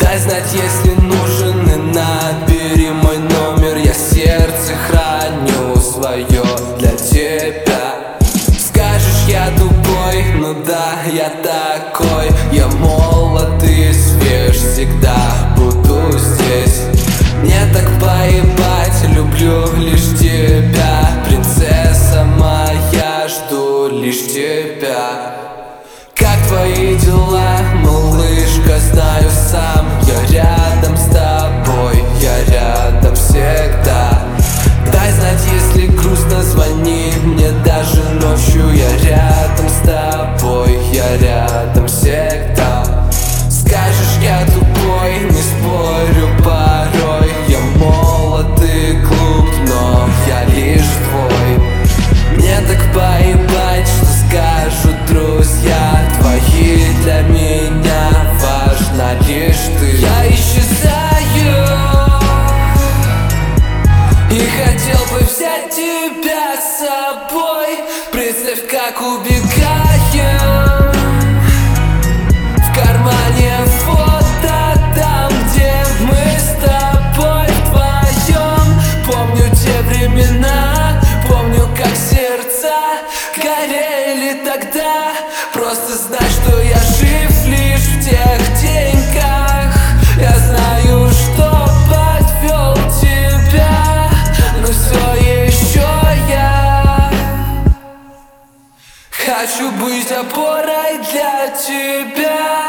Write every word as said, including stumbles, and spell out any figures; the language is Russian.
Дай знать, если нужен, и набери мой номер. Я сердце храню свое для тебя. Скажешь, я тупой, ну да, я такой. Я молод и свеж, всегда буду здесь. Мне так поебать, люблю лишь тебя. Принцесса моя, жду лишь тебя. Как твои дела, малышка, знаю сам. Я рядом с тобой, я рядом всегда. Дай знать, если грустно, звони мне даже ночью. Я рядом с тобой, я рядом всегда. Скажешь, я тупой, не спорю порой. Я молод и глуп, но я лишь твой. Мне так поебать, что скажут друзья твои. Для меня важна лишь ты. Я исчезаю и хотел бы взять тебя с собой. Представь, как убегаем. В кармане фото там, где мы с тобой вдвоем. Помню те времена, помню, как сердца горели тогда. Просто знай, что я жив лишь в тех деньках. Я знаю, что подвел тебя, но все еще я хочу быть опорой для тебя.